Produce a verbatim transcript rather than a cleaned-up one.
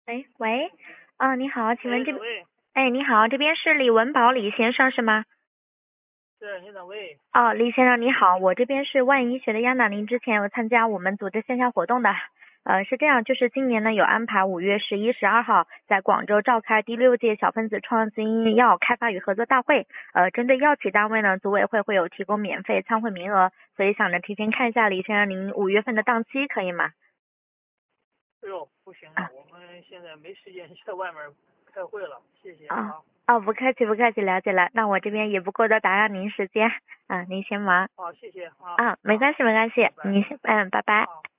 哎，喂，啊，你好，请问哎， 这边， 哪位？ 哎，你好，这边是李文宝李先生是吗？ 是你哪位？ 哦，李先生你好，我这边是万医学的央娜，您之前有参加我们组织线下活动的，呃，是这样，就是今年呢有安排五月十一、十二号在广州召开第六届小分子创新药开发与合作大会，呃，针对药企单位呢，组委会会有提供免费参会名额，所以想着提前看一下李先生您五月份的档期可以吗？ 哎呦，不行啊啊，我们现在没时间在外面开会了，谢谢啊啊。 哦，不客气不客气，了解了，那我这边也不过多打扰您时间，啊，您先忙。 好，谢谢啊啊，没啊， 关系，没关系， 拜拜你先，嗯，拜拜。 啊。